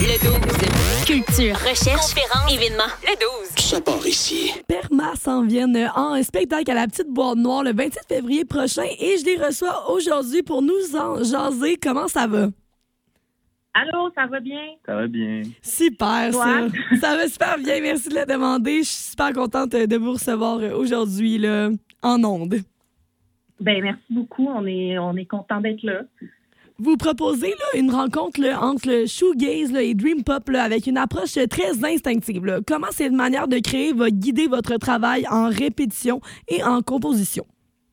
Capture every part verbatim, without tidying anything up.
Le douze. Culture, recherche, conférences, événements. Le douze. Ça part ici. Perma s'en viennent en spectacle à la Petite Boîte Noire le vingt-sept février prochain et je les reçois aujourd'hui pour nous en jaser. Comment ça va? Allô, ça va bien? Ça va bien. Super, Toi? ça. Ça va super bien. Merci de le demander. Je suis super contente de vous recevoir aujourd'hui là, en ondes. Ben merci beaucoup. On est, on est content d'être là. Vous proposez là, une rencontre là, entre le shoegaze là, et dream pop là, avec une approche très instinctive. Là. Comment cette manière de créer va guider votre travail en répétition et en composition?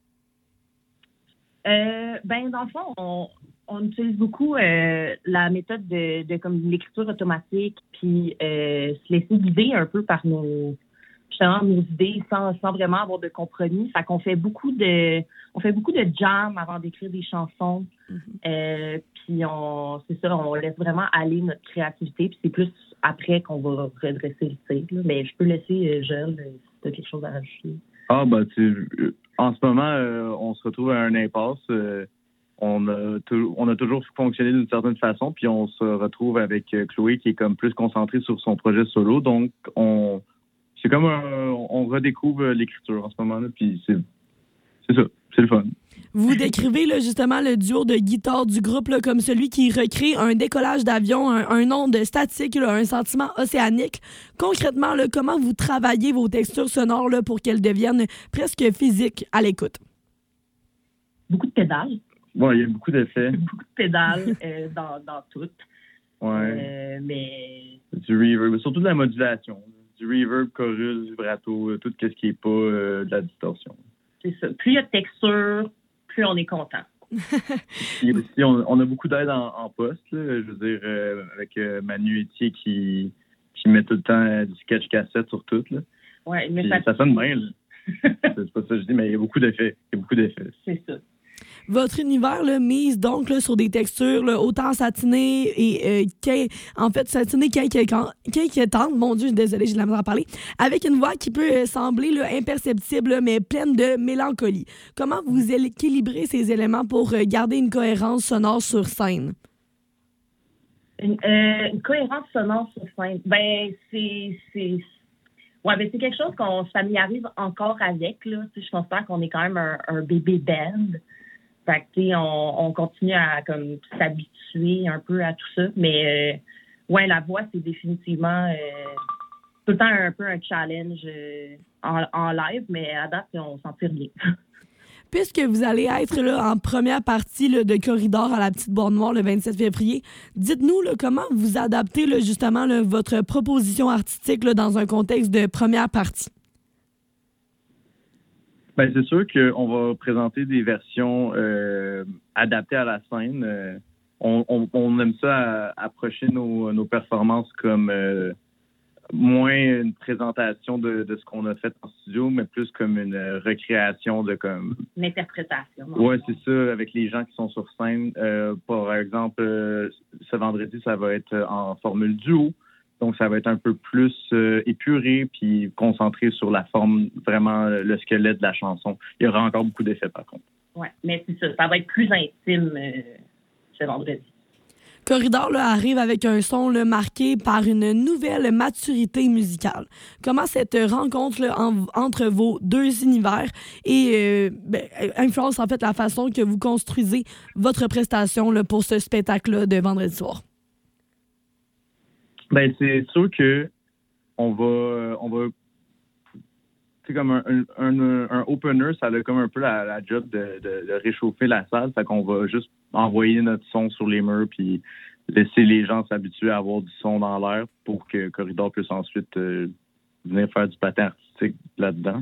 Euh, ben dans le fond, on, on utilise beaucoup euh, la méthode de, de comme l'écriture automatique, puis euh, se laisser guider un peu par nos justement nos idées sans, sans vraiment avoir de compromis. Fait qu'on fait beaucoup de on fait beaucoup de jam avant d'écrire des chansons. Mm-hmm. Euh, puis on c'est ça, on laisse vraiment aller notre créativité. Puis c'est plus après qu'on va redresser le tir. Là. Mais je peux laisser euh, Joël si tu as quelque chose à rajouter. Ah bah tu en ce moment euh, on se retrouve à un impasse. Euh, on a tout, on a toujours fonctionné d'une certaine façon, puis on se retrouve avec euh, Chloé qui est comme plus concentrée sur son projet solo. Donc on c'est comme un, on redécouvre l'écriture en ce moment-là, puis c'est, c'est ça, c'est le fun. Vous décrivez là, justement le duo de guitare du groupe là, comme celui qui recrée un décollage d'avion, un, un onde statique, là, un sentiment océanique. Concrètement, là, comment vous travaillez vos textures sonores là, pour qu'elles deviennent presque physiques à l'écoute? Beaucoup de pédales. Oui, il y a beaucoup d'effets. Beaucoup de pédales euh, dans, dans tout. Ouais. Euh, mais... Du reverb, surtout de la modulation. Du reverb, chorus, vibrato, tout ce qui n'est pas euh, de la distorsion. C'est ça. Plus il y a de texture, plus on est content. Puis aussi, on, on a beaucoup d'aide en, en poste. Là, je veux dire, euh, avec euh, Manu Etier qui, qui met tout le temps euh, du sketch cassette sur tout. Là. Ouais, mais Puis ça... ça sonne bien. Là. C'est pas ça que je dis, mais il y a beaucoup d'effets. Il y a beaucoup d'effets. C'est ça. Votre univers là, mise donc là, sur des textures là, autant satinées et euh, en fait satinées qu'inquiétantes. Mon Dieu, désolée, j'ai de la misère à parler. Avec une voix qui peut euh, sembler là, imperceptible, là, mais pleine de mélancolie. Comment vous équilibrez ces éléments pour euh, garder une cohérence sonore sur scène? Une, euh, une cohérence sonore sur scène. Ben, c'est. c'est... Ouais, ben c'est quelque chose qu'on se familiarise encore avec. Là. Je considère qu'on est quand même un, un bébé band. Fait que, on, on continue à comme s'habituer un peu à tout ça. Mais euh, ouais, la voix, c'est définitivement euh, tout le temps un peu un challenge euh, en, en live, mais à date, on s'en tire bien. Puisque vous allez être là, en première partie là, de Corridor à la Petite Boîte Noire le vingt-sept février, dites-nous là, comment vous adaptez là, justement là, votre proposition artistique là, dans un contexte de première partie. Ben, c'est sûr qu'on va présenter des versions euh, adaptées à la scène. Euh, on, on, on aime ça à, approcher nos, nos performances comme euh, moins une présentation de, de ce qu'on a fait en studio, mais plus comme une recréation de comme... Une interprétation. Oui, c'est ça, avec les gens qui sont sur scène. Euh, par exemple, euh, ce vendredi, ça va être en formule duo. Donc, ça va être un peu plus euh, épuré puis concentré sur la forme, vraiment le squelette de la chanson. Il y aura encore beaucoup d'effets, par contre. Oui, mais c'est ça. Ça va être plus intime euh, ce vendredi. Corridor là, arrive avec un son là, marqué par une nouvelle maturité musicale. Comment cette rencontre là, en, entre vos deux univers et euh, ben, influence en fait la façon que vous construisez votre prestation là, pour ce spectacle-là de vendredi soir? Ben c'est sûr que on va on va c'est comme un, un, un opener, ça a comme un peu la, la job de, de, de réchauffer la salle, fait qu'on va juste envoyer notre son sur les murs puis laisser les gens s'habituer à avoir du son dans l'air pour que Corridor puisse ensuite euh, venir faire du patin artistique là-dedans.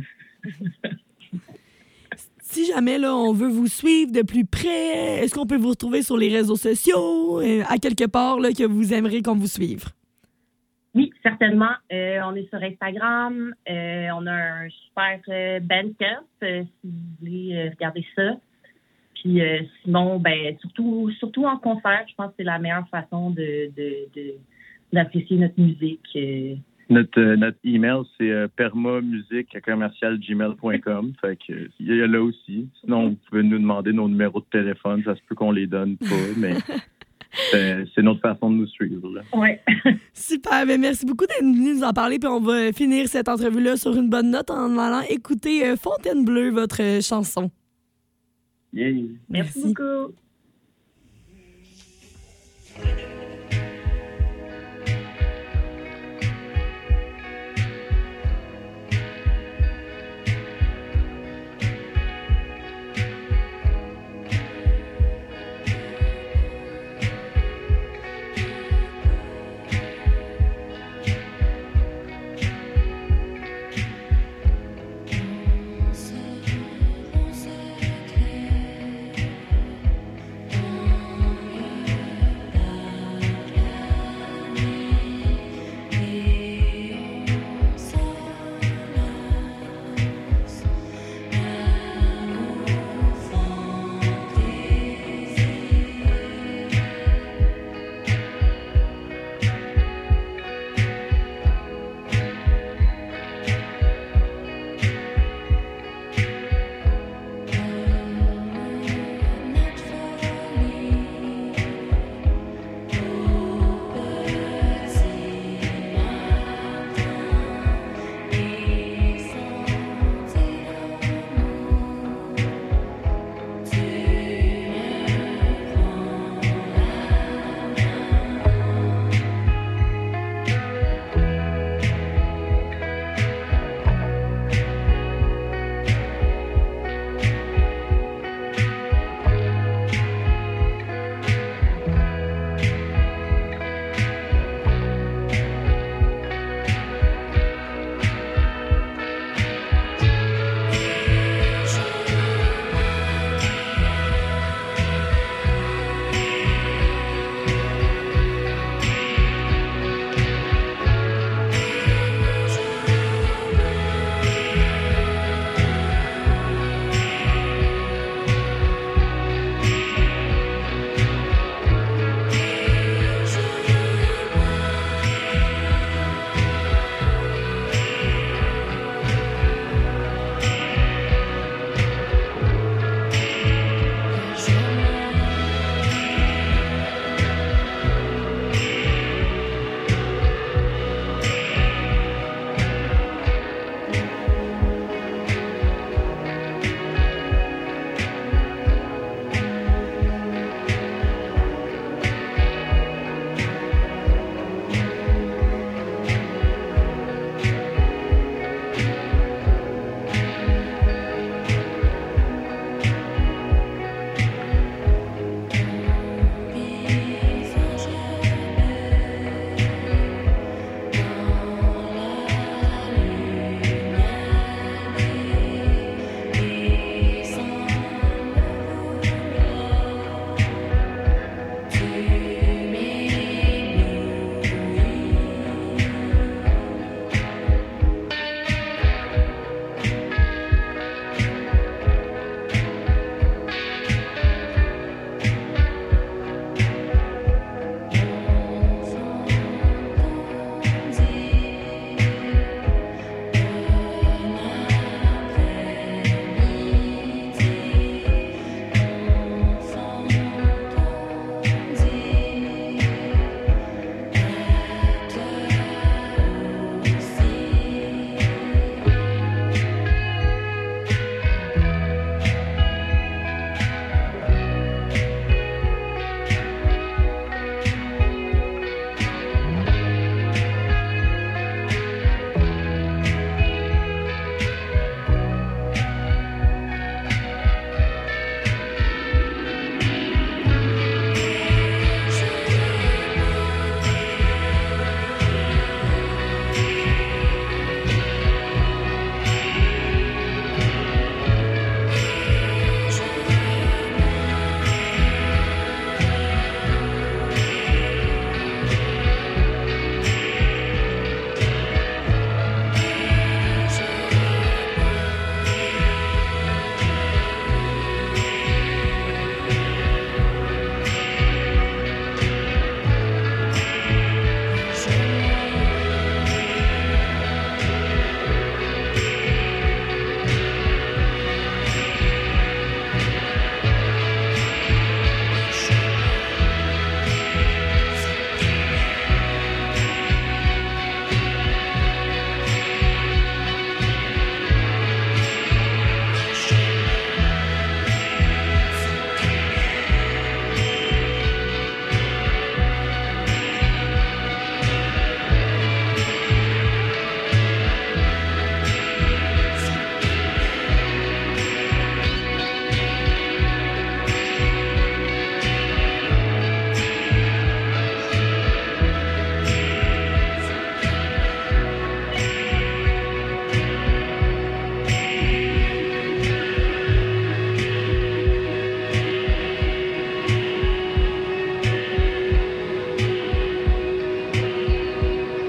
Si jamais là, on veut vous suivre de plus près, est-ce qu'on peut vous retrouver sur les réseaux sociaux, euh, à quelque part là, que vous aimeriez qu'on vous suive? Oui, certainement. Euh, on est sur Instagram. Euh, on a un super euh, Bandcamp, euh, si vous voulez euh, regarder ça. Puis euh, sinon, ben surtout surtout en concert, je pense que c'est la meilleure façon de, de, de d'apprécier notre musique. Euh. Notre, euh, notre email, c'est euh, permamusique à commercial gmail point com. Fait que euh, il y a là aussi. Sinon, vous pouvez nous demander nos numéros de téléphone. Ça se peut qu'on les donne pas, mais... c'est, c'est notre façon de nous suivre. Là. Ouais. Super, ben merci beaucoup d'être venu nous en parler, puis on va finir cette entrevue-là sur une bonne note en allant écouter euh, Fontainebleau, votre euh, chanson. Yeah. Merci, Merci beaucoup.